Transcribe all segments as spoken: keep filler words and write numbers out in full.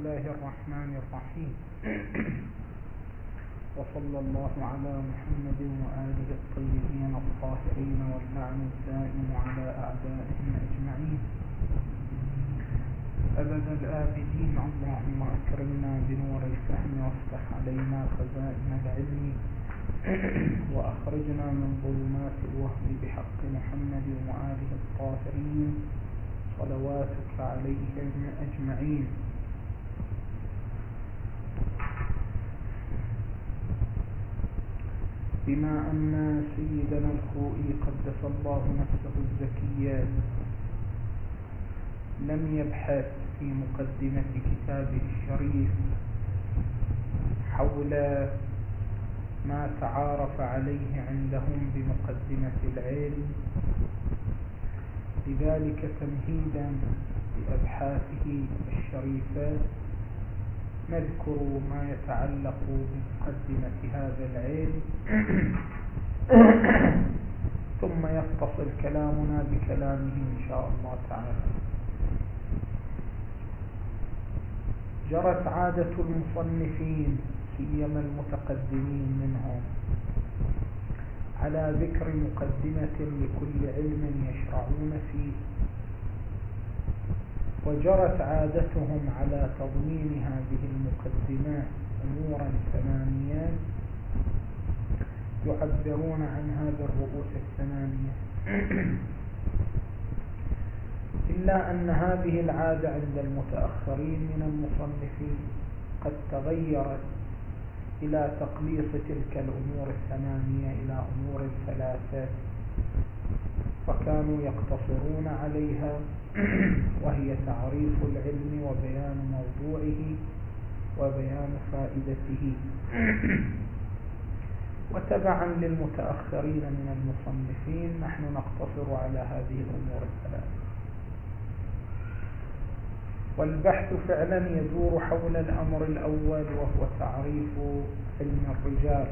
الله الرحمن الرحيم. وصلى الله على محمد وآله الطيبين الطاهرين واللعن الدائم على أعدائهم أجمعين أبد الآبدين. اللهم أكرمنا بنور الفهم وافتح علينا خزائن العلم وأخرجنا من ظلمات الوهم بحق محمد وآله الطاهرين صلواتك عليهم أجمعين. بما أن سيدنا الخوئي قدس الله نفسه الزكية لم يبحث في مقدمة كتابه الشريف حول ما تعارف عليه عندهم بمقدمة العلم، لذلك تمهيدا لأبحاثه الشريفة نذكر ما يتعلق بمقدمة هذا العلم ثم يتصل كلامنا بكلامه إن شاء الله تعالى. جرت عادة المصنفين سيما المتقدمين منهم على ذكر مقدمة لكل علم يشرعون فيه، وجرت عادتهم على تضمين هذه المقدمات أمورا ثمانية يعبرون عنها بالرؤوس الثمانية، إلا أن هذه العادة عند المتأخرين من المصنفين قد تغيرت إلى تقليص تلك الأمور الثمانية إلى أمور ثلاثة، فكانوا يقتصرون عليها، وهي تعريف العلم وبيان موضوعه وبيان فائدته. وتبعا للمتأخرين من المصنفين نحن نقتصر على هذه الأمور الثلاثة، والبحث فعلا يدور حول الأمر الأول وهو تعريف علم الرجال.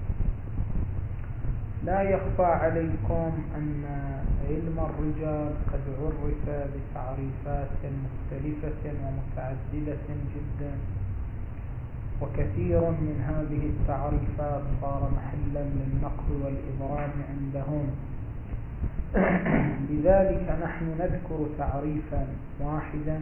لا يخفى عليكم أن علم الرجال قد عرف بتعريفات مختلفة ومتعددة جدا، وكثير من هذه التعريفات صار محلا للنقد والإبرام عندهم. لذلك نحن نذكر تعريفا واحدا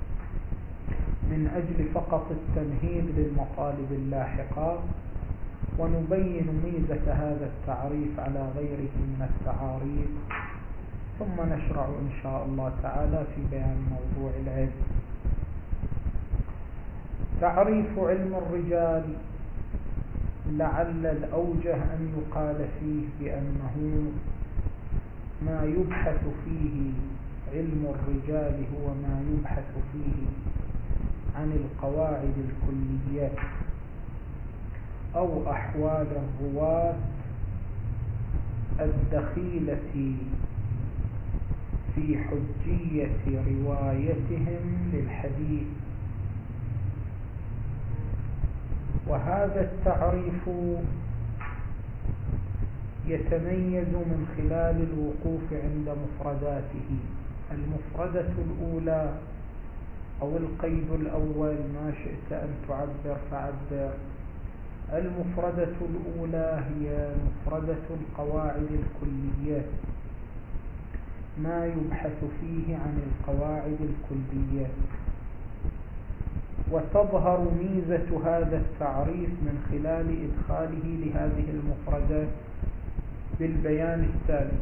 من أجل فقط التمهيد للمطالب اللاحقة، ونبين ميزة هذا التعريف على غيره من التعاريف، ثم نشرع إن شاء الله تعالى في بيان موضوع العلم. تعريف علم الرجال لعل الأوجه أن يقال فيه بأنه ما يبحث فيه علم الرجال هو ما يبحث فيه عن القواعد الكلية أو أحوال الرواة الدخيلة في حجية روايتهم للحديث. وهذا التعريف يتميز من خلال الوقوف عند مفرداته. المفردة الأولى أو القيد الأول، ما شئت أن تعبر فعبر. المفردة الأولى هي مفردة القواعد الكلية، ما يبحث فيه عن القواعد الكلية. وتظهر ميزة هذا التعريف من خلال إدخاله لهذه المفردات بالبيان التالي: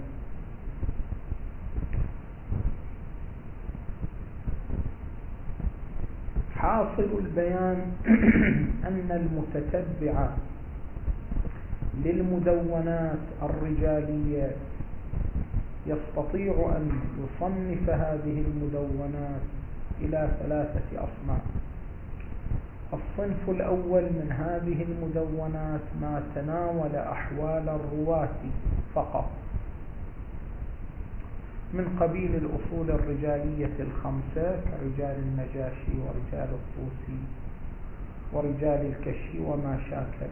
حاصل البيان أن المتتبع للمدونات الرجالية يستطيع أن يصنف هذه المدونات إلى ثلاثة أصناف. الصنف الأول من هذه المدونات ما تناول أحوال الرواة فقط، من قبيل الأصول الرجالية الخمسة كرجال النجاشي ورجال الطوسي ورجال الكشي وما شاكل.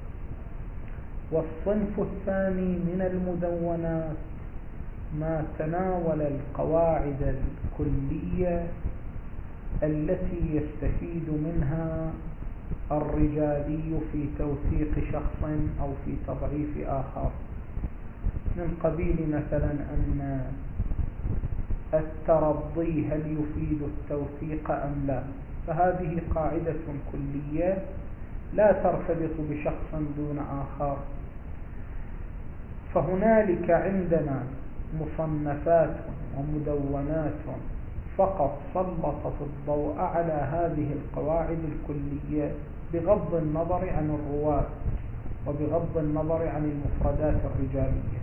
والصنف الثاني من المدونات ما تناول القواعد الكلية التي يستفيد منها الرجالي في توثيق شخص أو في تضعيف آخر، من قبيل مثلا أن الترضي هل يفيد التوثيق أم لا، فهذه قاعدة كلية لا ترتبط بشخص دون آخر. فهنالك عندنا مصنفات ومدونات فقط سلطت الضوء على هذه القواعد الكلية بغض النظر عن الرواة وبغض النظر عن المفردات الرجالية.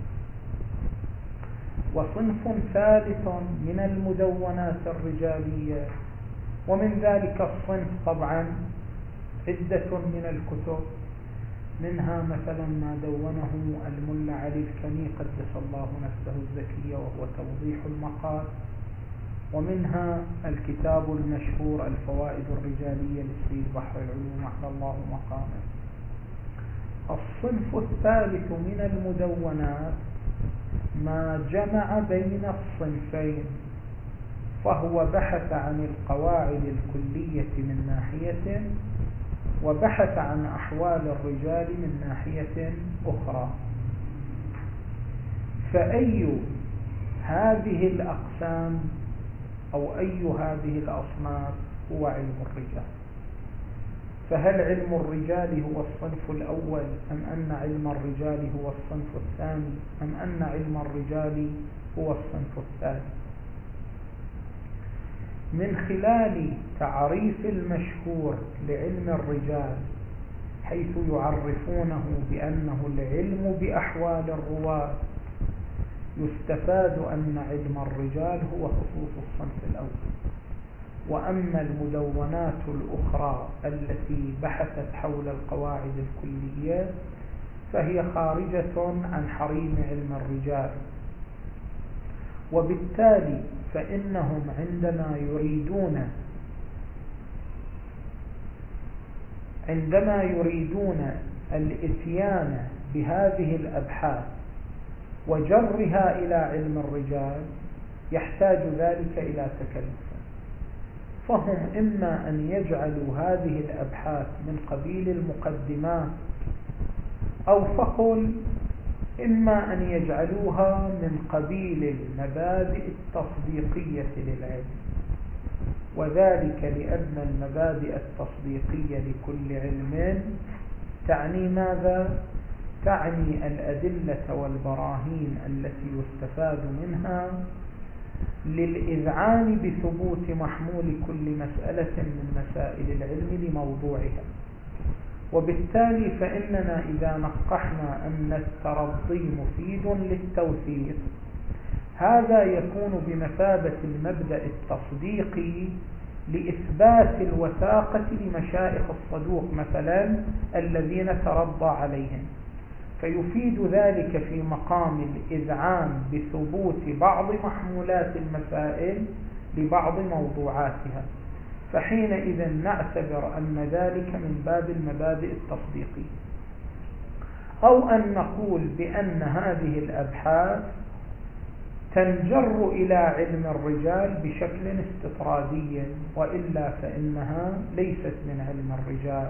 وصنف ثالث من المدونات الرجالية، ومن ذلك الصنف طبعا عدة من الكتب، منها مثلا ما دونه الملا علي الكني قدس الله نفسه الزكية وهو توضيح المقال، ومنها الكتاب المشهور الفوائد الرجالية للسيد بحر العلوم أحلى الله مقامه. الصنف الثالث من المدونات ما جمع بين الصنفين، فهو بحث عن القواعد الكلية من ناحية، وبحث عن أحوال الرجال من ناحية أخرى. فأي هذه الأقسام أو أي هذه الأصناف هو علم الرجال؟ فهل علم الرجال هو الصنف الأول، أم أن علم الرجال هو الصنف الثاني، أم أن علم الرجال هو الصنف الثالث؟ من خلال تعريف المشهور لعلم الرجال، حيث يعرفونه بأنه العلم بأحوال الرواة، يستفاد أن علم الرجال هو خصوص الصنف الأول. وأما المدونات الأخرى التي بحثت حول القواعد الكلية فهي خارجة عن حريم علم الرجال، وبالتالي فإنهم عندما يريدون عندما يريدون الإتيان بهذه الأبحاث وجرها إلى علم الرجال يحتاج ذلك إلى تكلف، فهم إما أن يجعلوا هذه الأبحاث من قبيل المقدمات، أو فقل إما أن يجعلوها من قبيل المبادئ التصديقية للعلم، وذلك لأن المبادئ التصديقية لكل علم تعني ماذا؟ تعني الأدلة والبراهين التي يستفاد منها للإذعان بثبوت محمول كل مسألة من مسائل العلم لموضوعها. وبالتالي فإننا إذا نقحنا أن الترضي مفيد للتوثيق، هذا يكون بمثابة المبدأ التصديقي لإثبات الوثاقة لمشايخ الصدوق مثلا الذين ترضى عليهم، فيفيد ذلك في مقام الإذعان بثبوت بعض محمولات المسائل لبعض موضوعاتها، فحينئذ نعتبر أن ذلك من باب المبادئ التصديقية. أو أن نقول بأن هذه الأبحاث تنجر إلى علم الرجال بشكل استطرادي، وإلا فإنها ليست من علم الرجال.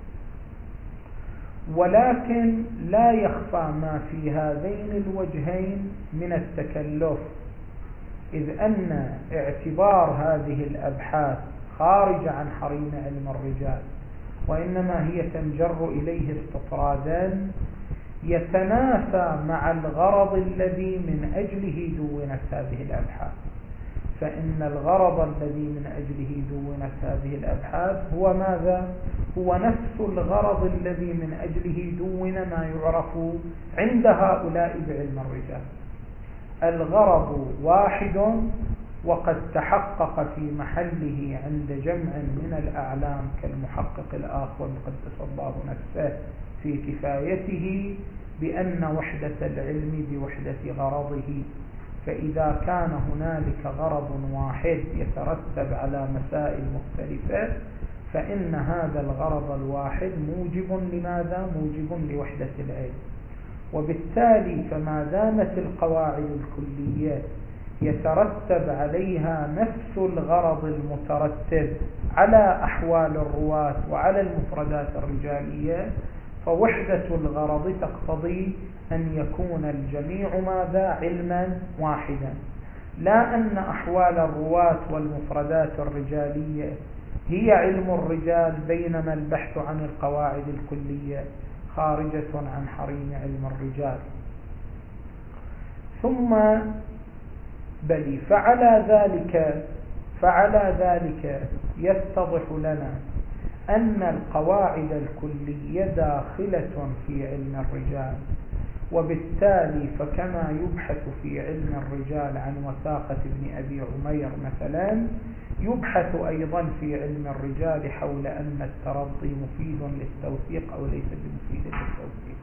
ولكن لا يخفى ما في هذين الوجهين من التكلف، إذ أن اعتبار هذه الأبحاث خارج عن حريم علم الرجال، وإنما هي تنجر إليه استطرادا يتنافى مع الغرض الذي من أجله دونت هذه الأبحاث. فإن الغرض الذي من أجله دونت هذه الأبحاث هو ماذا؟ هو نفس الغرض الذي من أجله دون ما يعرف عند هؤلاء بعلم الرجال. الغرض واحد، وقد تحقق في محله عند جمع من الأعلام كالمحقق الآخر قدس الله نفسه في كفايته بأن وحدة العلم بوحدة غرضه. فإذا كان هنالك غرض واحد يترتب على مسائل مختلفة، فإن هذا الغرض الواحد موجب لماذا؟ موجب لوحدة العلم. وبالتالي فما دامت القواعد الكلية يترتب عليها نفس الغرض المترتب على أحوال الرواة وعلى المفردات الرجالية، فوحدة الغرض تقتضي أن يكون الجميع ماذا؟ علما واحدا، لا أن أحوال الرواة والمفردات الرجالية هي علم الرجال، بينما البحث عن القواعد الكلية خارجة عن حريم علم الرجال. ثم بل فعلى ذلك فعلى ذلك يتضح لنا أن القواعد الكلية داخلة في علم الرجال، وبالتالي فكما يبحث في علم الرجال عن وثاقة ابن أبي عمير مثلا، يبحث أيضا في علم الرجال حول أن الترضي مفيد للتوثيق أو ليس بمفيد للتوثيق.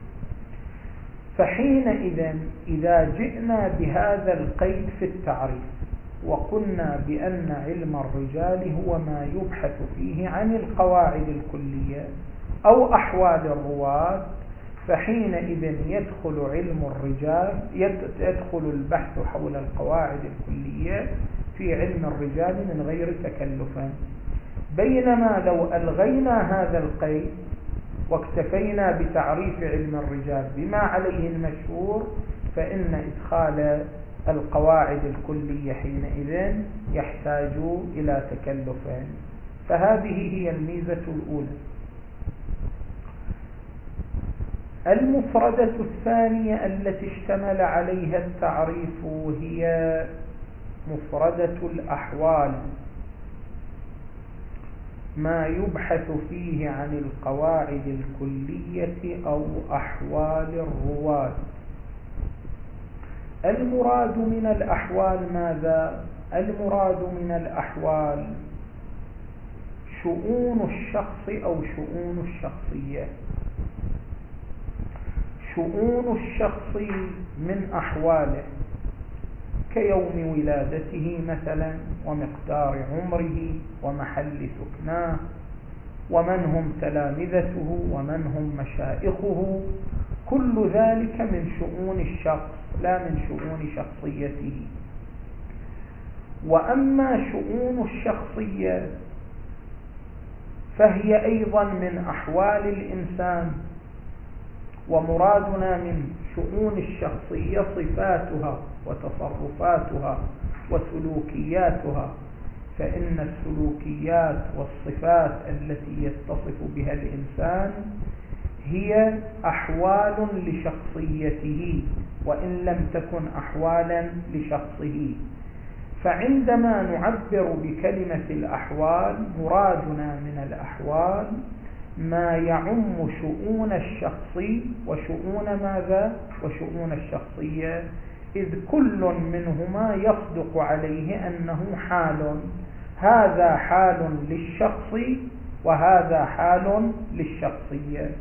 فحينئذ إذا جئنا بهذا القيد في التعريف وقلنا بأن علم الرجال هو ما يبحث فيه عن القواعد الكلية أو أحوال الرواة، فحينئذ يدخل علم الرجال يدخل البحث حول القواعد الكلية في علم الرجال من غير تكلف. بينما لو ألغينا هذا القيد واكتفينا بتعريف علم الرجال بما عليه المشهور، فإن إدخال القواعد الكلية حينئذ يحتاج إلى تكلف. فهذه هي الميزة الأولى. المفردة الثانية التي اشتمل عليها التعريف هي مفردة الأحوال، ما يبحث فيه عن القواعد الكلية أو أحوال الرواة. المراد من الأحوال ماذا؟ المراد من الأحوال شؤون الشخص أو شؤون الشخصية. شؤون الشخص من أحواله كيوم ولادته مثلا، ومقدار عمره، ومحل سكناه، ومن هم تلامذته، ومن هم مشائخه، كل ذلك من شؤون الشخص لا من شؤون شخصيته. وأما شؤون الشخصية فهي أيضا من أحوال الإنسان، ومرادنا من شؤون الشخصية صفاتها وتصرفاتها وسلوكياتها، فإن السلوكيات والصفات التي يتصف بها الإنسان هي أحوال لشخصيته وإن لم تكن أحوالا لشخصه. فعندما نعبر بكلمة الأحوال مرادنا من الأحوال ما يعم شؤون الشخص وشؤون ماذا؟ وشؤون الشخصية، إذ كل منهما يصدق عليه أنه حال، هذا حال للشخص وهذا حال للشخصية.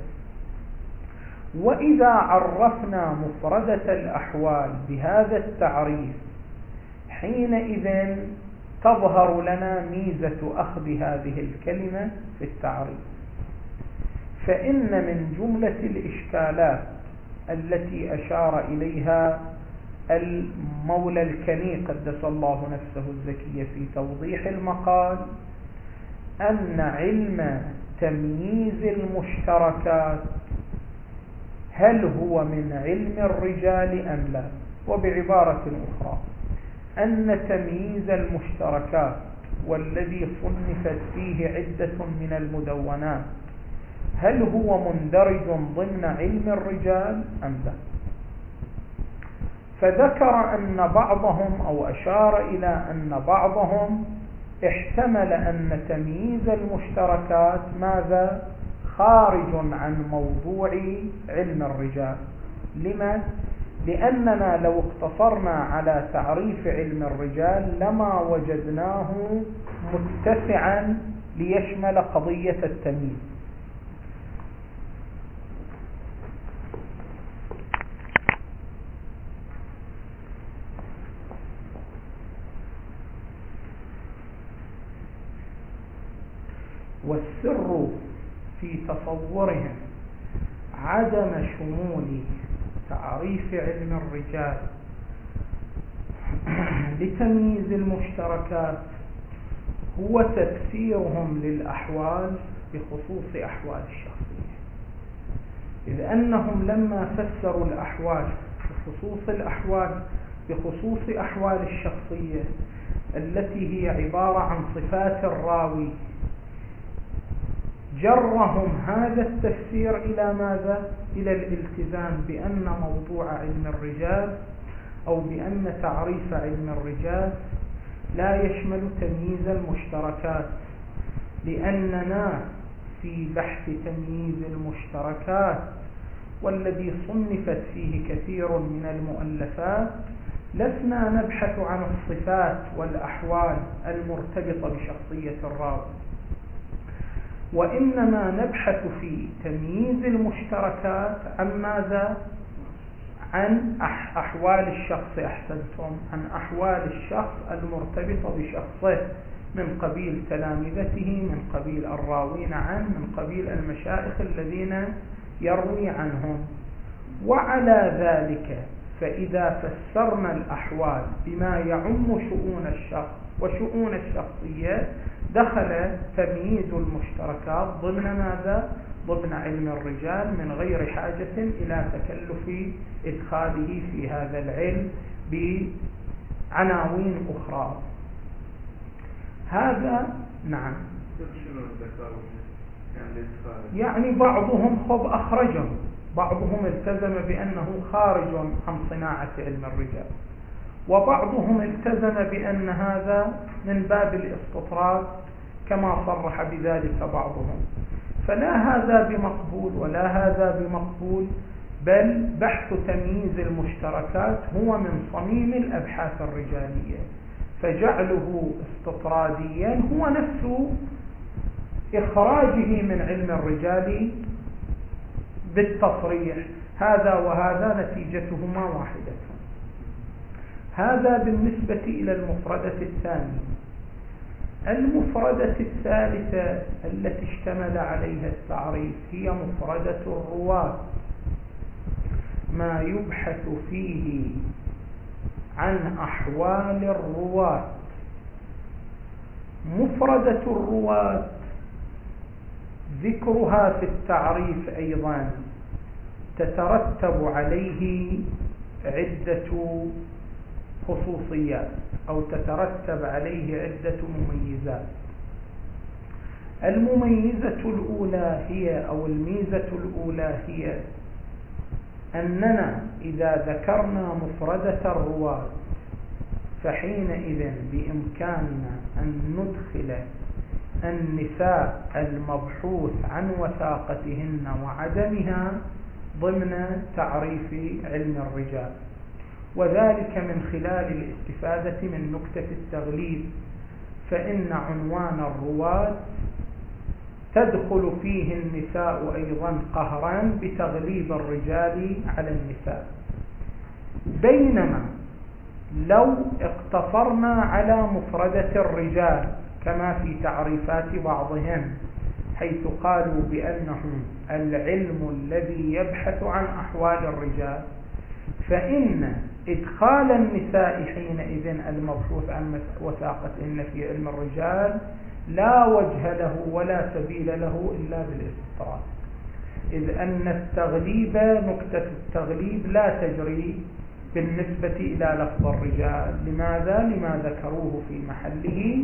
وإذا عرفنا مفردة الأحوال بهذا التعريف حينئذ تظهر لنا ميزة أخذ هذه الكلمة في التعريف. فإن من جملة الإشكالات التي أشار إليها المولى الكني قدس الله نفسه الزكية في توضيح المقال أن علم تمييز المشتركات هل هو من علم الرجال أم لا؟ وبعبارة أخرى أن تمييز المشتركات والذي صنفت فيه عدة من المدونات هل هو مندرج ضمن علم الرجال أم لا؟ فذكر أن بعضهم أو أشار إلى أن بعضهم احتمل أن تمييز المشتركات ماذا؟ خارج عن موضوع علم الرجال. لما؟ لأننا لو اقتصرنا على تعريف علم الرجال لما وجدناه متسعا ليشمل قضية التمييز. والسر في تصورهم عدم شمول تعريف علم الرجال لتمييز المشتركات هو تفسيرهم للأحوال بخصوص أحوال الشخصية، إذ أنهم لما فسروا الأحوال بخصوص الأحوال بخصوص أحوال الشخصية التي هي عبارة عن صفات الراوي، جرهم هذا التفسير إلى ماذا؟ إلى الالتزام بأن موضوع علم الرجال أو بأن تعريف علم الرجال لا يشمل تمييز المشتركات، لأننا في بحث تمييز المشتركات والذي صنفت فيه كثير من المؤلفات لسنا نبحث عن الصفات والأحوال المرتبطة بشخصية الراوي، وإنما نبحث في تمييز المشتركات عن ماذا؟ عن أحوال الشخص، أحسنتم، عن أحوال الشخص المرتبطة بشخصه من قبيل تلامذته، من قبيل الراوين عنه، من قبيل المشايخ الذين يروي عنهم. وعلى ذلك فإذا فسرنا الأحوال بما يعم شؤون الشخص وشؤون الشخصية دخل تمييز المشتركات ضمن ماذا؟ ضمن علم الرجال، من غير حاجة إلى تكلف إدخاله في هذا العلم بعناوين أخرى. هذا نعم، يعني بعضهم خب أخرجه، بعضهم التزم بأنه خارج عن صناعة علم الرجال، وبعضهم التزم بأن هذا من باب الاستطراد كما صرح بذلك بعضهم. فلا هذا بمقبول ولا هذا بمقبول، بل بحث تمييز المشتركات هو من صميم الأبحاث الرجالية، فجعله استطراديا هو نفس إخراجه من علم الرجال بالتصريح، هذا وهذا نتيجتهما واحدة. هذا بالنسبة إلى المفردة الثانية. المفردة الثالثة التي اشتمل عليها التعريف هي مفردة الرواة، ما يبحث فيه عن أحوال الرواة. مفردة الرواة ذكرها في التعريف أيضا تترتب عليه عدة خصوصيات أو تترتب عليه عدة مميزات. المميزة الأولى هي أو الميزة الأولى هي أننا إذا ذكرنا مفردة الرواة فحينئذ بإمكاننا أن ندخل النساء المبحوث عن وثاقتهن وعدمها ضمن تعريف علم الرجال، وذلك من خلال الاستفادة من نكتة التغليب، فإن عنوان الرواة تدخل فيه النساء أيضا قهرا بتغليب الرجال على النساء، بينما لو اقتصرنا على مفردة الرجال كما في تعريفات بعضهم حيث قالوا بأنه العلم الذي يبحث عن أحوال الرجال، فإن إدخال النساء حينئذ المبحوث عن وثاقتهن في علم الرجال لا وجه له ولا سبيل له إلا بالاستطراد، إذ أن التغليب نكتة التغليب لا تجري بالنسبة إلى لفظ الرجال. لماذا؟ لما ذكروه في محله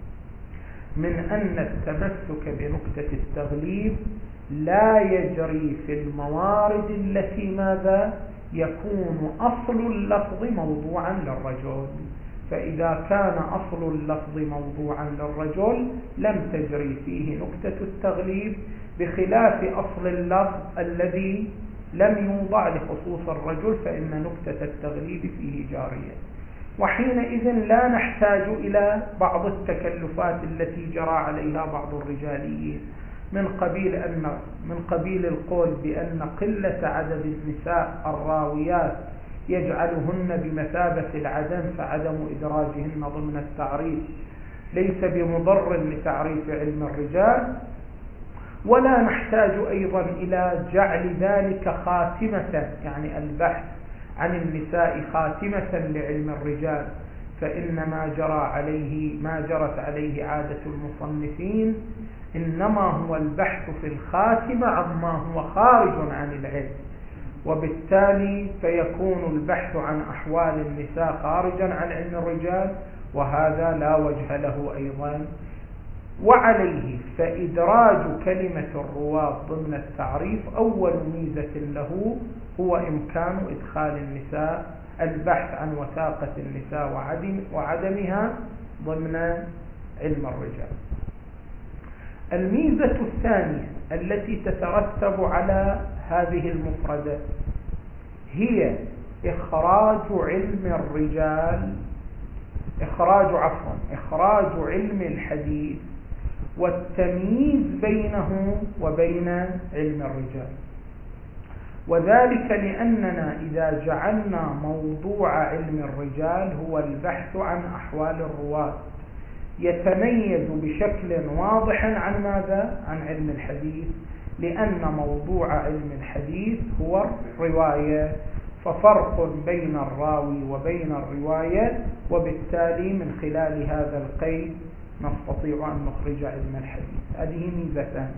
من أن التمسك بنكتة التغليب لا يجري في الموارد التي ماذا يكون أصل اللفظ موضوعا للرجل، فإذا كان أصل اللفظ موضوعا للرجل لم تجري فيه نكتة التغليب، بخلاف أصل اللفظ الذي لم يوضع لخصوص الرجل فإن نكتة التغليب فيه جارية. وحينئذ لا نحتاج إلى بعض التكلفات التي جرى عليها بعض الرجاليين من قبيل أن من قبيل القول بأن قلة عدد النساء الراويات يجعلهن بمثابة العدم، فعدم إدراجهن ضمن التعريف ليس بمضر لتعريف علم الرجال. ولا نحتاج أيضا إلى جعل ذلك خاتمة، يعني البحث عن النساء خاتمة لعلم الرجال، فإن ما جرى عليه ما جرت عليه عادة المصنفين إنما هو البحث في الخاتمة عما هو خارج عن العلم، وبالتالي فيكون البحث عن أحوال النساء خارجا عن علم الرجال، وهذا لا وجه له أيضا. وعليه فإدراج كلمة الرواة ضمن التعريف أول ميزة له هو إمكان إدخال النساء، البحث عن وثاقة النساء وعدم وعدمها ضمن علم الرجال. الميزة الثانية التي تترتب على هذه المفردة هي إخراج علم الرجال إخراج عفوا إخراج علم الحديث والتمييز بينه وبين علم الرجال، وذلك لأننا إذا جعلنا موضوع علم الرجال هو البحث عن أحوال الرواة يتميز بشكل واضح عن ماذا؟ عن علم الحديث، لأن موضوع علم الحديث هو الرواية، ففرق بين الراوي وبين الرواية، وبالتالي من خلال هذا القيد نستطيع أن نخرج علم الحديث. هذه ميزتان.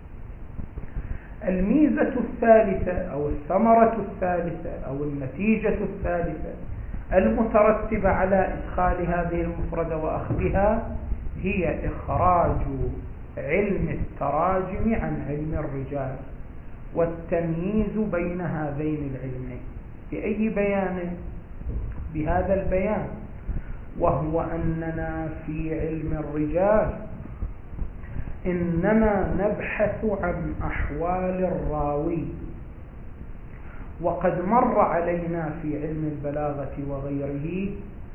الميزة الثالثة أو الثمرة الثالثة أو النتيجة الثالثة المترتبة على إدخال هذه المفردة وأخذها هي إخراج علم التراجم عن علم الرجال والتمييز بين هذين العلمين. بأي بيان؟ بهذا البيان، وهو أننا في علم الرجال إنما نبحث عن أحوال الراوي، وقد مر علينا في علم البلاغة وغيره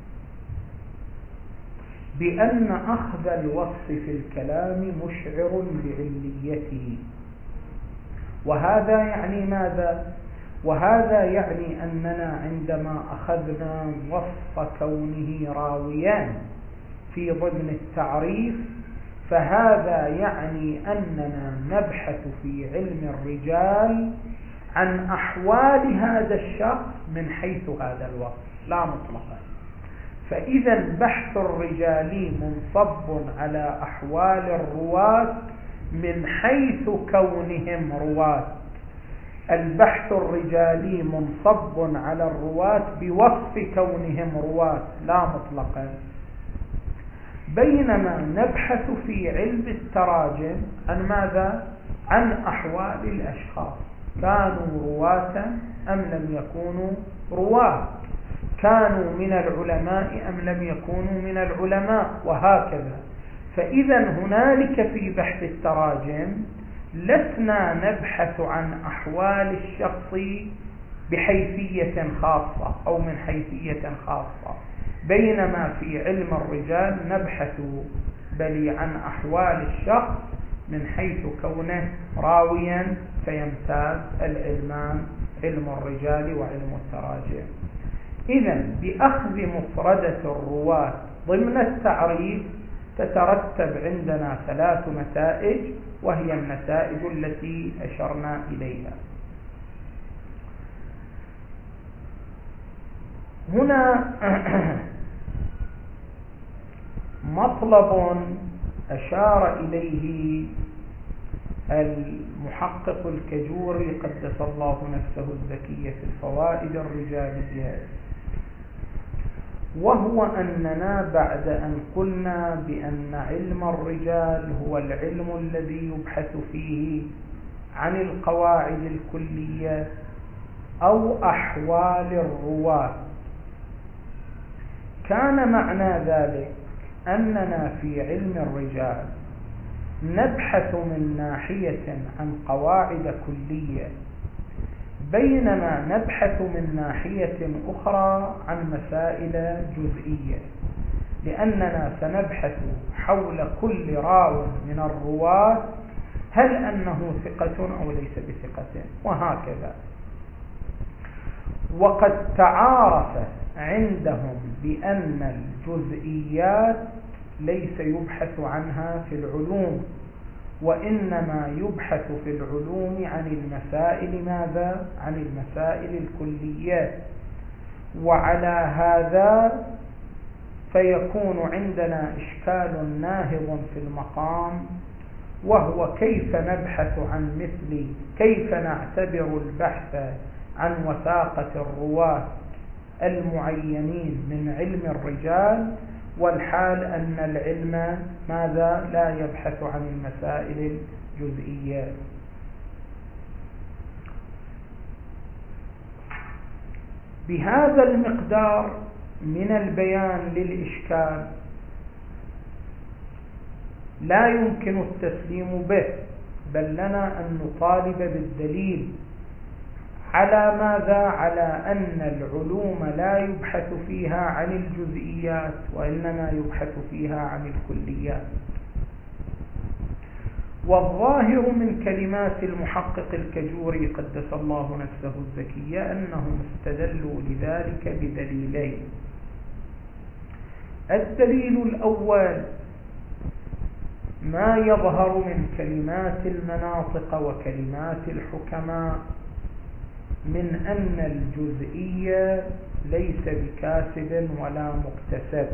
بأن أخذ الوصف في الكلام مشعر بعليته، وهذا يعني ماذا؟ وهذا يعني أننا عندما أخذنا وصف كونه راويان في ضمن التعريف فهذا يعني أننا نبحث في علم الرجال عن أحوال هذا الشخص من حيث هذا الوصف لا مطلقا. فإذا بحث الرجال منصب على أحوال الرواة من حيث كونهم رواة، البحث الرجالي منصب على الرواة بوصف كونهم رواة لا مطلقا، بينما نبحث في علم التراجم عن ماذا؟ عن أحوال الأشخاص، كانوا رواة أم لم يكونوا رواة، كانوا من العلماء أم لم يكونوا من العلماء، وهكذا. فإذا هنالك في بحث التراجم لسنا نبحث عن أحوال الشخص بحيثية خاصة أو من حيثية خاصة، بينما في علم الرجال نبحث بل عن أحوال الشخص من حيث كونه راويا، فيمتاز العلمان علم الرجال وعلم التراجم. إذن بأخذ مفردة الرواة ضمن التعريف تترتب عندنا ثلاث نتائج، وهي النتائج التي أشرنا إليها. هنا مطلب أشار إليه المحقق الكجوري قدس الله نفسه الزكية في الفوائد الرجالية، وهو أننا بعد أن قلنا بأن علم الرجال هو العلم الذي يبحث فيه عن القواعد الكلية أو أحوال الرواة، كان معنى ذلك أننا في علم الرجال نبحث من ناحية عن قواعد كلية، بينما نبحث من ناحية أخرى عن مسائل جزئية، لأننا سنبحث حول كل راو من الرواة هل أنه ثقة أو ليس بثقة، وهكذا. وقد تعارف عندهم بأن الجزئيات ليس يبحث عنها في العلوم، وإنما يبحث في العلوم عن المسائل ماذا؟ عن المسائل الكليات. وعلى هذا فيكون عندنا إشكال ناهض في المقام، وهو كيف نبحث عن مثل كيف نعتبر البحث عن وثاقة الرواة المعينين من علم الرجال، والحال أن العلم ماذا لا يبحث عن المسائل الجزئية. بهذا المقدار من البيان للإشكال لا يمكن التسليم به، بل لنا أن نطالب بالدليل على ماذا؟ على أن العلوم لا يبحث فيها عن الجزئيات، وإنما يبحث فيها عن الكليات. والظاهر من كلمات المحقق الكجوري قدس الله نفسه الزكية أنهم استدلوا لذلك بدليلين. الدليل الأول ما يظهر من كلمات المناطق وكلمات الحكماء من أن الجزئية ليس بكاسب ولا مكتسب،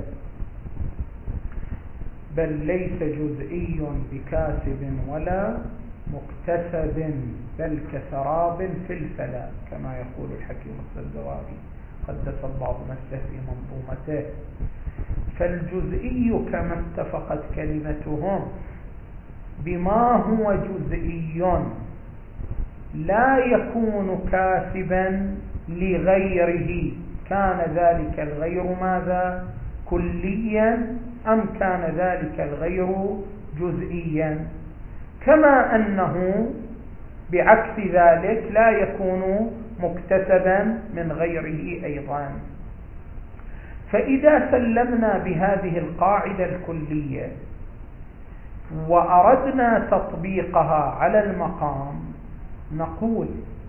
بل ليس جزئي بكاسب ولا مكتسب، بل كسراب في الفلاة كما يقول الحكيم السلجواري قدس الله نفسه في منظومته. فالجزئي كما اتفقت كلمتهم بما هو جزئي لا يكون كاسبا لغيره، كان ذلك الغير ماذا؟ كليا أم كان ذلك الغير جزئيا، كما أنه بعكس ذلك لا يكون مكتسبا من غيره أيضا. فإذا سلمنا بهذه القاعدة الكلية وأردنا تطبيقها على المقام، نقول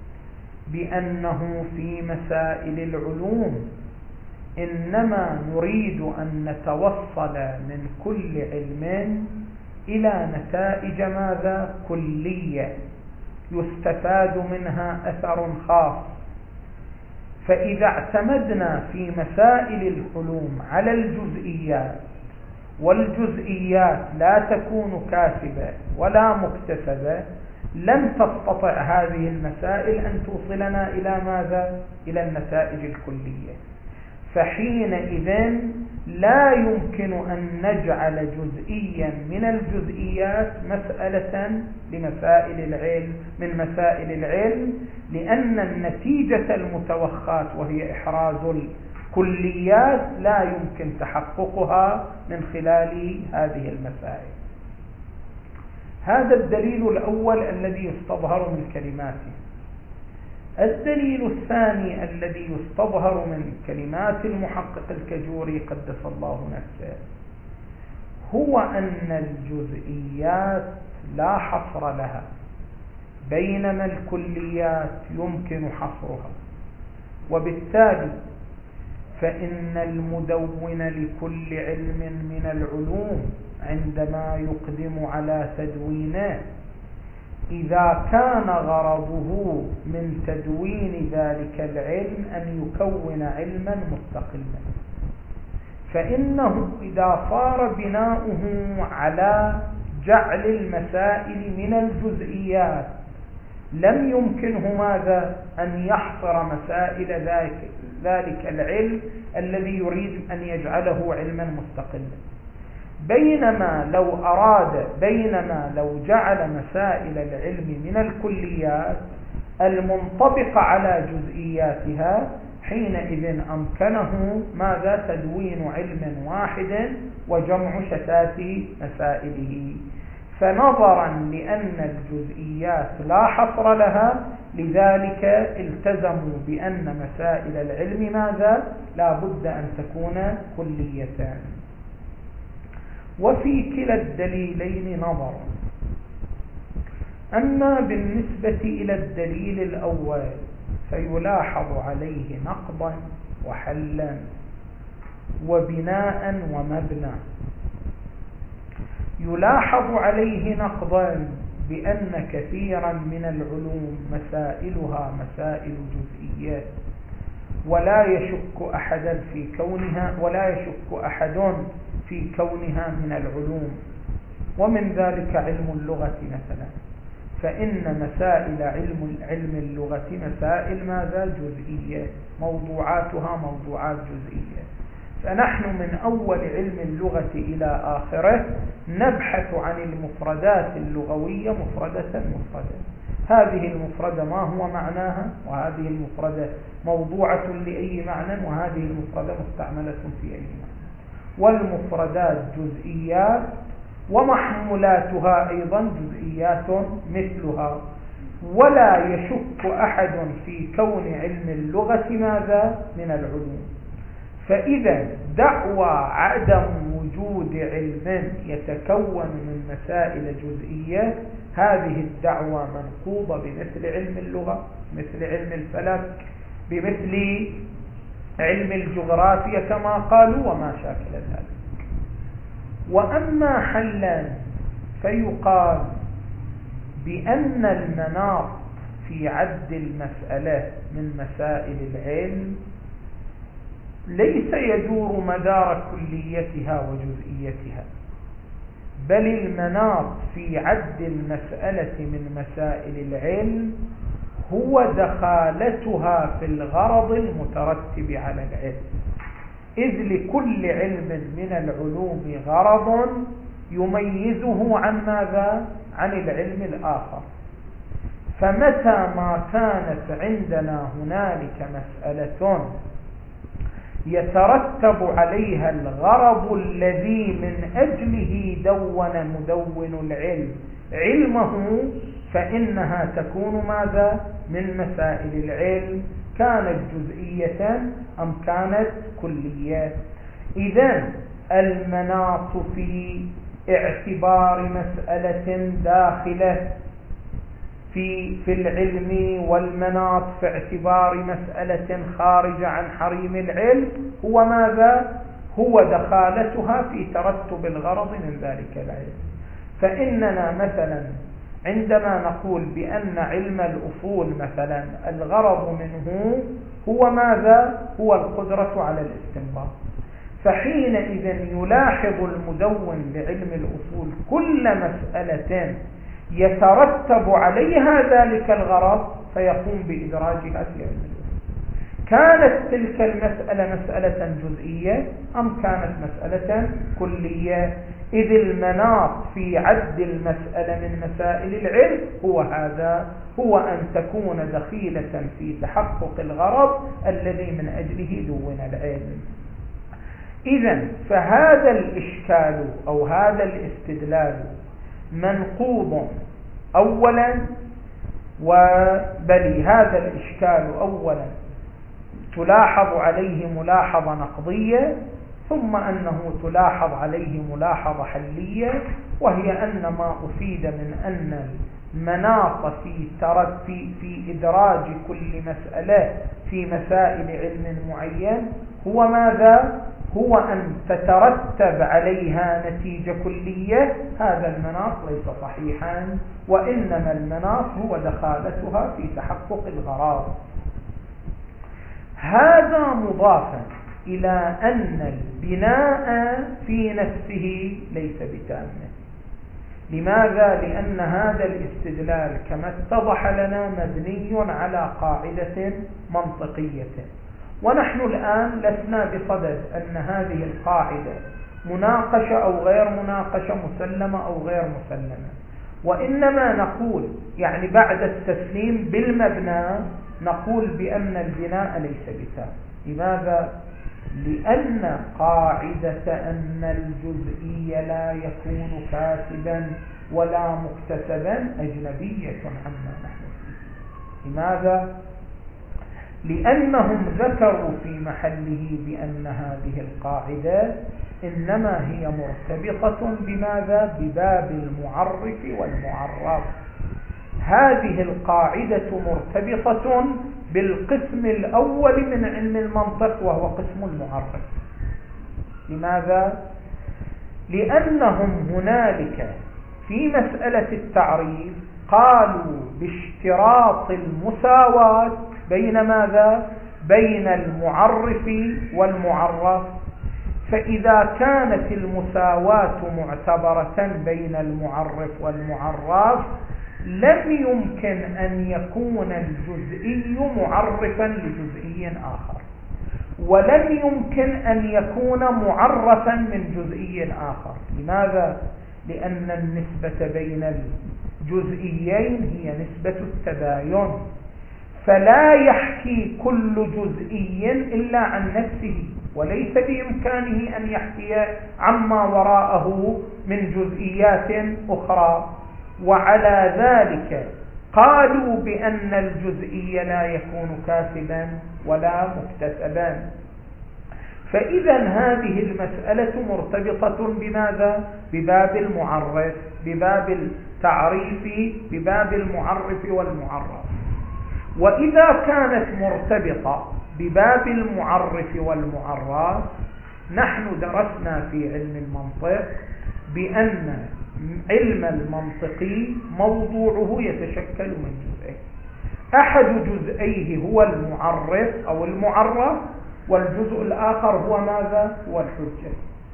بأنه في مسائل العلوم إنما نريد أن نتوصل من كل علم إلى نتائج ماذا؟ كلية يستفاد منها أثر خاص. فإذا اعتمدنا في مسائل العلوم على الجزئيات، والجزئيات لا تكون كاسبة ولا مكتسبة، لن تستطع هذه المسائل أن توصلنا إلى ماذا؟ إلى النتائج الكلية. فحينئذ لا يمكن أن نجعل جزئيا من الجزئيات مسألة لمسائل العلم من مسائل العلم، لأن النتيجة المتوخاة وهي إحراز الكليات لا يمكن تحققها من خلال هذه المسائل. هذا الدليل الأول الذي يستظهر من كلماته. الدليل الثاني الذي يستظهر من كلمات المحقق الكجوري قدس الله نفسه هو أن الجزئيات لا حصر لها، بينما الكليات يمكن حصرها. وبالتالي فإن المدون لكل علم من العلوم عندما يقدم على تدوينه، إذا كان غرضه من تدوين ذلك العلم أن يكون علما مستقلا، فإنه إذا صار بناؤه على جعل المسائل من الجزئيات لم يمكنه ماذا؟ أن يحصر مسائل ذلك, ذلك العلم الذي يريد أن يجعله علما مستقلا. بينما لو أراد بينما لو جعل مسائل العلم من الكليات المنطبقة على جزئياتها، حينئذ أمكنه ماذا؟ تدوين علم واحد وجمع شتات مسائله. فنظرا لأن الجزئيات لا حصر لها، لذلك التزموا بأن مسائل العلم ماذا؟ لا بد أن تكون كلية. وفي كلا الدليلين نظر. أما بالنسبة إلى الدليل الأول فيلاحظ عليه نقضا وحلا وبناء ومبنى. يلاحظ عليه نقضا بأن كثيرا من العلوم مسائلها مسائل جزئيات، ولا يشك أحدا في كونها ولا يشك أحد في كونها من العلوم. ومن ذلك علم اللغة مثلا، فإن مسائل علم علم اللغة مسائل ماذا؟ جزئية، موضوعاتها موضوعات جزئية. فنحن من أول علم اللغة إلى آخره نبحث عن المفردات اللغوية مفردة مفردة. هذه المفردة ما هو معناها، وهذه المفردة موضوعة لأي معنى، وهذه المفردة مستعملة في أي معنى. والمفردات جزئيات، ومحمولاتها أيضا جزئيات مثلها. ولا يشك أحد في كون علم اللغة ماذا؟ من العلوم. فإذا دعوى عدم وجود علم يتكون من مسائل جزئية، هذه الدعوى منقوضة بمثل علم اللغة، مثل علم الفلك، بمثل علم الجغرافيا كما قالوا، وما شاكل ذلك. وأما حلا فيقال بأن المناط في عد المسألة من مسائل العلم ليس يدور مدار كليتها وجزئيتها، بل المناط في عد المسألة من مسائل العلم هو دخالتها في الغرض المترتب على العلم، إذ لكل علم من العلوم غرض يميزه عن ماذا؟ عن العلم الآخر. فمتى ما كانت عندنا هنالك مسألة يترتب عليها الغرض الذي من أجله دون مدون العلم علمه، فإنها تكون ماذا؟ من مسائل العلم، كانت جزئية أم كانت كلية. إذن المناط في اعتبار مسألة داخلة في في العلم، والمناط في اعتبار مسألة خارجة عن حريم العلم، هو ماذا؟ هو دخالتها في ترتب الغرض من ذلك العلم. فإننا مثلا عندما نقول بأن علم الأصول مثلا الغرض منه هو ماذا؟ هو القدرة على الاستنباط، فحينئذ يلاحظ المدون لعلم الأصول كل مسألة يترتب عليها ذلك الغرض فيقوم بإدراجها في علم الأصول. كانت تلك المسألة مسألة جزئية أم كانت مسألة كلية، إذ المناط في عد المسألة من مسائل العلم هو هذا، هو أن تكون دخيلة في تحقق الغرض الذي من أجله دون العلم. إذن فهذا الإشكال أو هذا الاستدلال منقوض أولا، وبل هذا الإشكال أولا تلاحظ عليه ملاحظة نقضية، ثم أنه تلاحظ عليه ملاحظة حلية، وهي أن ما أفيد من أن المناط في ترد في في إدراج كل مسألة في مسائل علم معين هو ماذا؟ هو أن تترتب عليها نتيجة كلية. هذا المناط ليس صحيحا، وإنما المناط هو دخالتها في تحقق الغرض. هذا مضافا إلى أن البناء في نفسه ليس بتام. لماذا؟ لأن هذا الاستدلال كما اتضح لنا مبني على قاعدة منطقية، ونحن الآن لسنا بصدد أن هذه القاعدة مناقشة أو غير مناقشة، مسلمة أو غير مسلمة، وإنما نقول يعني بعد التسليم بالمبنى نقول بأن البناء ليس بتام. لماذا؟ لأن قاعدة أن الجزئي لا يكون كاتبا ولا مكتسبا أجنبية عما نحن فيه. لماذا؟ لأنهم ذكروا في محله بأن هذه القاعدة إنما هي مرتبطة بماذا؟ بباب المعرف والمعرف. هذه القاعدة مرتبطة بالقسم الأول من علم المنطق وهو قسم المعرف. لماذا؟ لأنهم هنالك في مسألة التعريف قالوا باشتراط المساواة بين ماذا؟ بين المعرف والمعرف. فإذا كانت المساواة معتبرة بين المعرف والمعرف لم يمكن أن يكون الجزئي معرفا لجزئي آخر، ولم يمكن أن يكون معرفا من جزئي آخر. لماذا؟ لأن النسبة بين الجزئيين هي نسبة التباين، فلا يحكي كل جزئي إلا عن نفسه، وليس بإمكانه أن يحكي عما وراءه من جزئيات أخرى. وعلى ذلك قالوا بأن الجزئي لا يكون كاسبا ولا مكتسبا. فإذا هذه المسألة مرتبطة بماذا؟ بباب المعرف، بباب التعريف، بباب المعرف والمعرف. وإذا كانت مرتبطة بباب المعرف والمعرف، نحن درسنا في علم المنطق بأن علم المنطقي موضوعه يتشكل من جزئين، أحد جزئيه هو المعرف أو المعرف، والجزء الآخر هو ماذا؟ هو الحجة.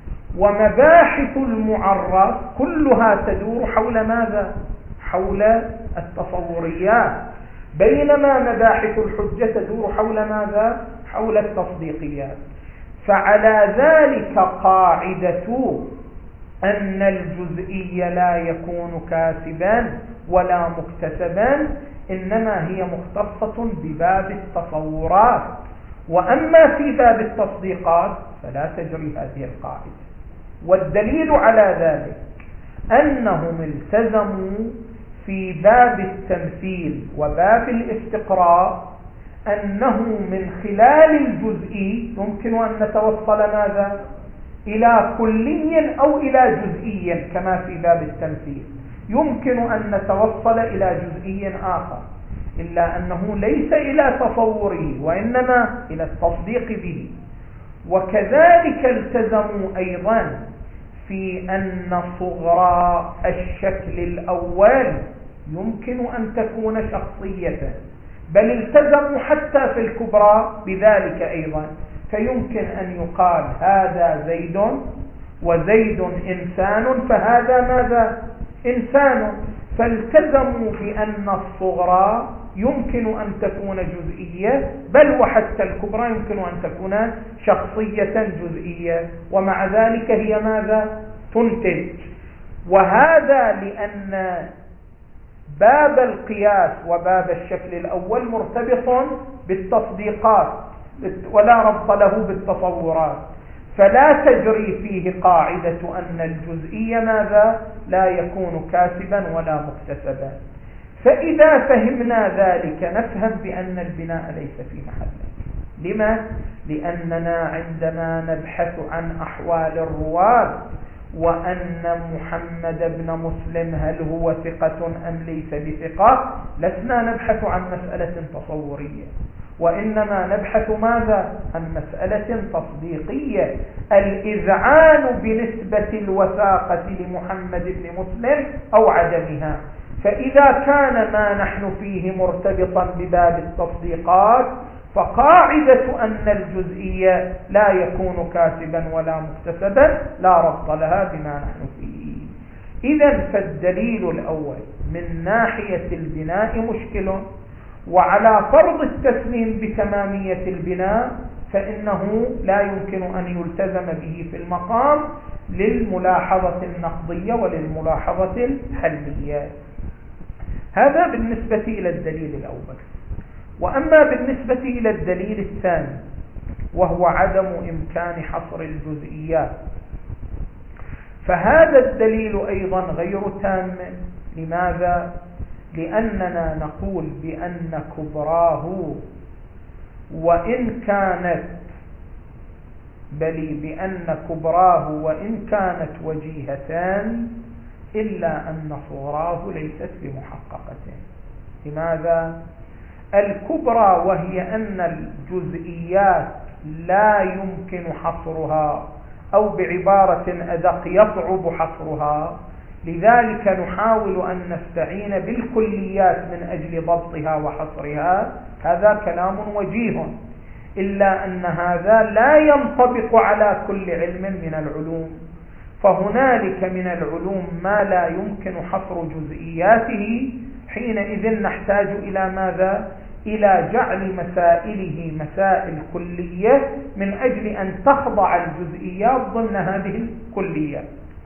ومباحث المعرف كلها تدور حول ماذا؟ حول التصوريات، بينما مباحث الحجة تدور حول ماذا؟ حول التصديقيات. فعلى ذلك قاعدة أن الجزئي لا يكون كاسبا ولا مكتسبا إنما هي مختصة بباب التصورات، وأما في باب التصديقات فلا تجري هذه القاعدة. والدليل على ذلك أنهم التزموا في باب التمثيل وباب الاستقراء أنه من خلال الجزئي يمكن أن نتوصل ماذا؟ إلى كلي أو إلى جزئي، كما في باب التمثيل يمكن أن نتوصل إلى جزئي آخر، إلا أنه ليس إلى تصوره وإنما إلى التصديق به. وكذلك التزموا أيضا في أن صغرى الشكل الأول يمكن أن تكون شخصية، بل التزموا حتى في الكبرى بذلك أيضا، فيمكن أن يقال هذا زيد وزيد إنسان، فهذا ماذا؟ إنسان. فالتزموا بأن الصغرى يمكن أن تكون جزئية، بل وحتى الكبرى يمكن أن تكون شخصية جزئية، ومع ذلك هي ماذا؟ تنتج. وهذا لأن باب القياس وباب الشكل الأول مرتبط بالتصديقات ولا ربط له بالتصورات، فلا تجري فيه قاعدة أن الجزئي ماذا؟ لا يكون كاسبا ولا مكتسبا. فإذا فهمنا ذلك نفهم بأن البناء ليس في محله. لما؟ لأننا عندما نبحث عن أحوال الرواة وأن محمد بن مسلم هل هو ثقة أم ليس بثقة، لسنا نبحث عن مسألة تصورية، وإنما نبحث ماذا؟ عن مسألة تصديقية، الإذعان بنسبة الوثاقة لمحمد بن مسلم أو عدمها. فإذا كان ما نحن فيه مرتبطا بباب التصديقات فقاعدة أن الجزئية لا يكون كاسبا ولا مكتسبا لا ربط لها بما نحن فيه. إذن فالدليل الأول من ناحية البناء مشكل، وعلى فرض التسليم بتمامية البناء فإنه لا يمكن أن يلتزم به في المقام للملاحظة النقضية وللملاحظة الحلية. هذا بالنسبة إلى الدليل الأول. وأما بالنسبة إلى الدليل الثاني وهو عدم إمكان حصر الجزئيات، فهذا الدليل أيضا غير تام. لماذا؟ لأننا نقول بأن كبراه وإن كانت بل بأن كبراه وإن كانت وجيهتان إلا أن صغراه ليست بمحققة. لماذا؟ الكبرى وهي أن الجزئيات لا يمكن حصرها، أو بعبارة أدق يصعب حصرها، لذلك نحاول أن نستعين بالكليات من أجل ضبطها وحصرها. هذا كلام وجيه. إلا أن هذا لا ينطبق على كل علم من العلوم، فهنالك من العلوم ما لا يمكن حصر جزئياته، حينئذ نحتاج إلى ماذا؟ إلى جعل مسائله مسائل كلية من أجل أن تخضع الجزئيات ضمن هذه الكلية.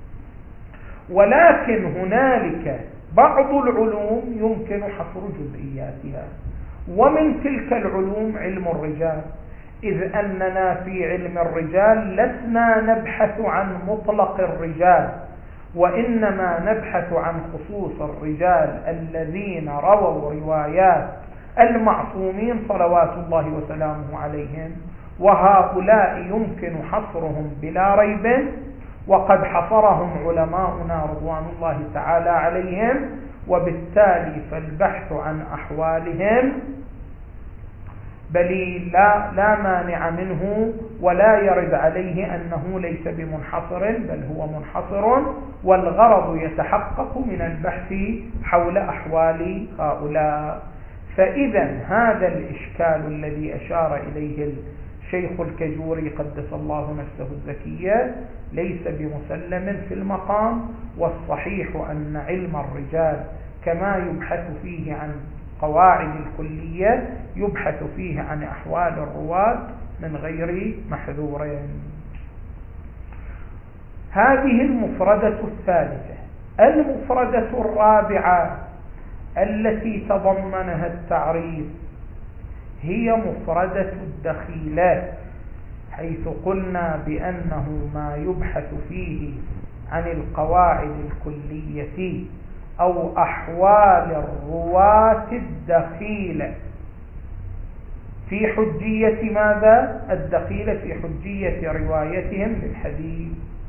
ولكن هنالك بعض العلوم يمكن حصر جزئياتها، ومن تلك العلوم علم الرجال، إذ أننا في علم الرجال لسنا نبحث عن مطلق الرجال، وإنما نبحث عن خصوص الرجال الذين رووا روايات المعصومين صلوات الله وسلامه عليهم، وهؤلاء يمكن حصرهم بلا ريب، وقد حصرهم علماؤنا رضوان الله تعالى عليهم، وبالتالي فالبحث عن أحوالهم بل لا, لا مانع منه، ولا يرد عليه أنه ليس بمنحصر، بل هو منحصر، والغرض يتحقق من البحث حول أحوال هؤلاء. فإذا هذا الإشكال الذي أشار إليه الشيخ الكجوري قدس الله نفسه الزكية ليس بمسلم في المقام، والصحيح أن علم الرجال كما يبحث فيه عن قواعد الكلية يبحث فيه عن أحوال الرواة من غير محذور. هذه المفردة الثالثة. المفردة الرابعة التي تضمنها التعريف هي مفردة الدخيلات، حيث قلنا بأنه ما يبحث فيه عن القواعد الكلية أو أحوال الرواة الدخيلة في حجية ماذا؟ الدخيلة في حجية روايتهم للحديث.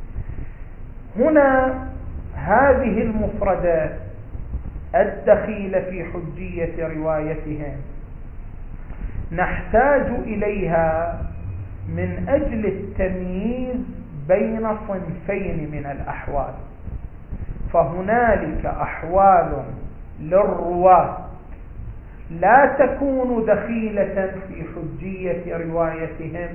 هنا هذه المفردات الدخيلة في حجية روايتهم نحتاج إليها من أجل التمييز بين صنفين من الأحوال. فهنالك أحوال للرواة لا تكون دخيلة في حجية روايتهم،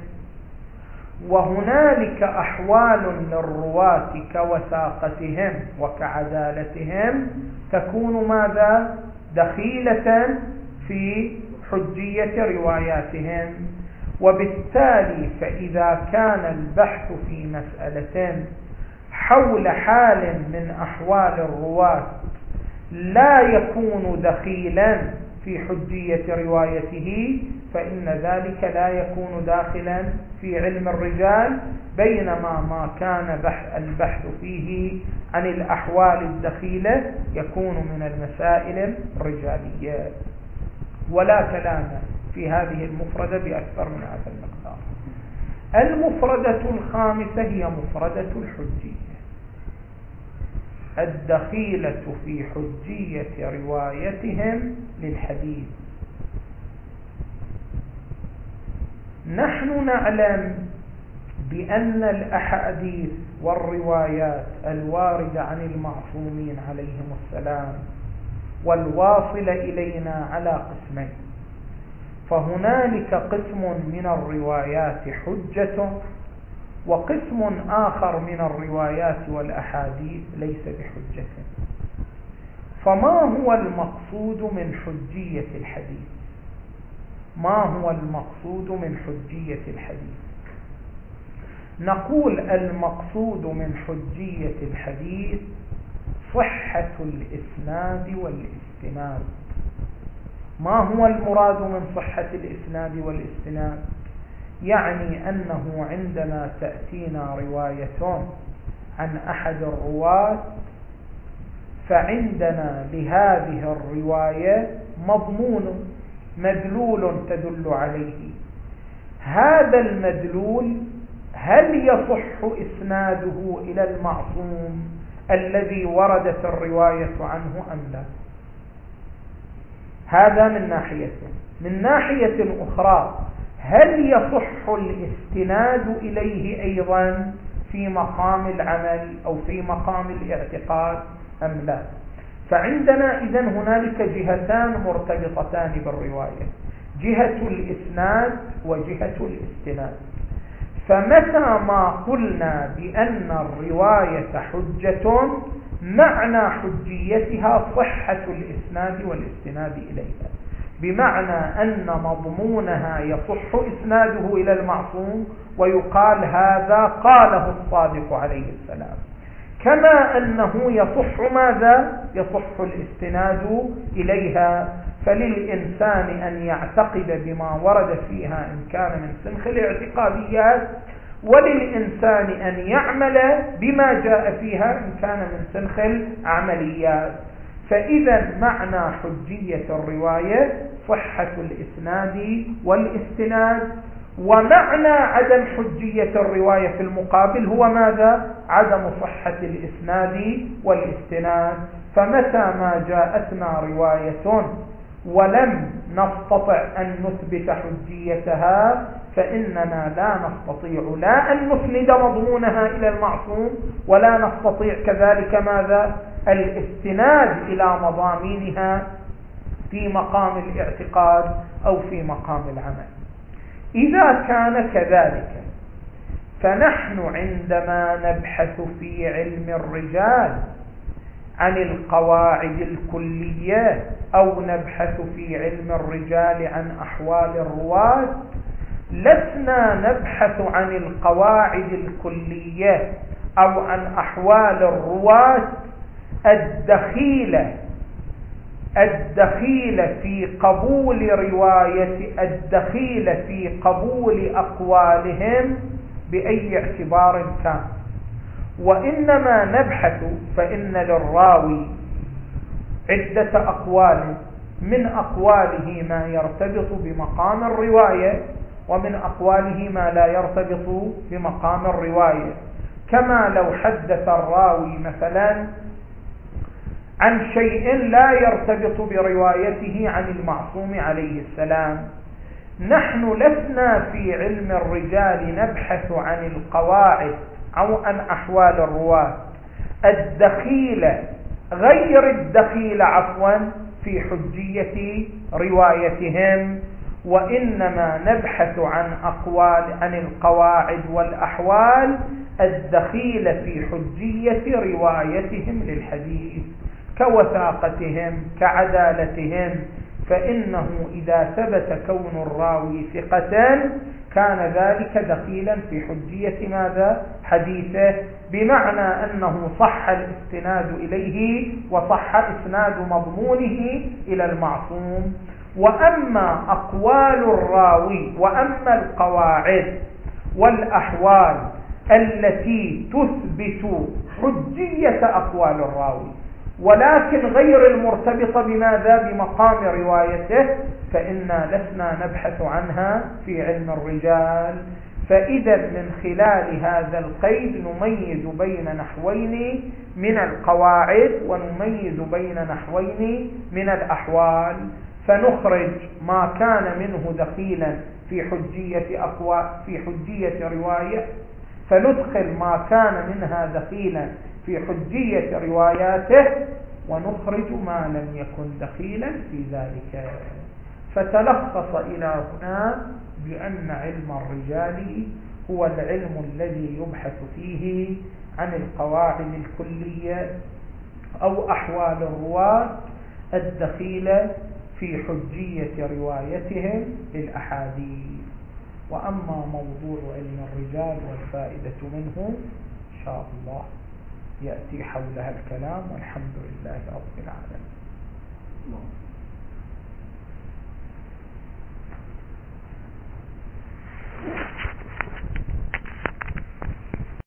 وهنالك أحوال للرواة كوثاقتهم وكعدالتهم تكون ماذا؟ دخيلة في حجية رواياتهم. وبالتالي فإذا كان البحث في مسألة حول حال من أحوال الرواة لا يكون دخيلا في حجية روايته، فإن ذلك لا يكون داخلا في علم الرجال، بينما ما كان البحث فيه عن الأحوال الدخيلة يكون من المسائل الرجالية. ولا كلام في هذه المفردة بأكثر من هذا المقدار. المفردة الخامسة هي مفردة الحجية، الدخيلة في حجية روايتهم للحديث. نحن نعلم بأن الأحاديث والروايات الواردة عن المعصومين عليهم السلام والواصلة إلينا على قسمين، فهنالك قسم من الروايات حجة، وقسم آخر من الروايات والأحاديث ليس بحجة. فما هو المقصود من حجية الحديث؟ ما هو المقصود من حجية الحديث؟ نقول المقصود من حجية الحديث صحة الإسناد والاستناد. ما هو المراد من صحة الإسناد والاستناد؟ يعني أنه عندما تأتينا رواية عن أحد الرواة فعندنا لهذه الرواية مضمون مدلول تدل عليه. هذا المدلول هل يصح إسناده إلى المعصوم الذي وردت الرواية عنه أم لا؟ هذا من ناحية. من ناحية أخرى هل يصح الاستناد إليه أيضا في مقام العمل أو في مقام الاعتقاد أم لا؟ فعندنا إذن هنالك جهتان مرتبطتان بالرواية، جهة الإسناد وجهة الاستناد. فمتى ما قلنا بأن الرواية حجة معنى حجيتها صحة الإسناد والاستناد إليها، بمعنى أن مضمونها يصح إسناده إلى المعصوم ويقال هذا قاله الصادق عليه السلام، كما أنه يصح ماذا؟ يصح الاستناد إليها. فللإنسان أن يعتقد بما ورد فيها إن كان من سنخ الاعتقاديات، وللإنسان أن يعمل بما جاء فيها إن كان من سنخ العمليات. فإذا معنى حجية الرواية صحة الإسناد والاستناد، ومعنى عدم حجية الرواية في المقابل هو ماذا؟ عدم صحة الإسناد والاستناد. فمتى ما جاءتنا رواية ولم نستطع أن نثبت حجيتها فإننا لا نستطيع لا أن نسند مضمونها إلى المعصوم، ولا نستطيع كذلك ماذا؟ الاستناد إلى مضامينها في مقام الاعتقاد أو في مقام العمل. إذا كان كذلك فنحن عندما نبحث في علم الرجال عن القواعد الكلية أو نبحث في علم الرجال عن أحوال الرواة لسنا نبحث عن القواعد الكلية أو عن أحوال الرواة الدخيلة الدخيلة في قبول رواية الدخيلة في قبول أقوالهم بأي اعتبار كان، وإنما نبحث فإن للراوي عدة أقوال، من أقواله ما يرتبط بمقام الرواية، ومن أقواله ما لا يرتبط بمقام الرواية. كما لو حدث الراوي مثلا عن شيء لا يرتبط بروايته عن المعصوم عليه السلام، نحن لسنا في علم الرجال نبحث عن القواعد أو عن أحوال الرواة الدخيلة غير الدخيلة عفوا في حجية روايتهم، وإنما نبحث عن أقوال عن القواعد والأحوال الدخيلة في حجية روايتهم للحديث، كوثاقتهم كعدالتهم. فإنه إذا ثبت كون الراوي ثقة كان ذلك دخيلا في حجية ماذا؟ حديثه، بمعنى أنه صح الاستناد إليه وصح إسناد مضمونه إلى المعصوم. وأما أقوال الراوي وأما القواعد والأحوال التي تثبت حجية أقوال الراوي ولكن غير المرتبطة بماذا؟ بمقام روايته، فإنا لسنا نبحث عنها في علم الرجال. فإذا من خلال هذا القيد نميز بين نحوين من القواعد ونميز بين نحوين من الأحوال، فنخرج ما كان منه دخيلا في حجية أقوى في حجية رواية، فندخل ما كان منها دخيلا في حجية رواياته، ونخرج ما لم يكن دخيلا في ذلك. فتلخص إلى هنا بأن علم الرجال هو العلم الذي يبحث فيه عن القواعد الكلية أو أحوال الرواة الدخيلة في حجية روايتهم للأحاديث. وأما موضوع علم الرجال والفائدة منه إن شاء الله يأتي حولها الكلام، والحمد لله رب العالمين.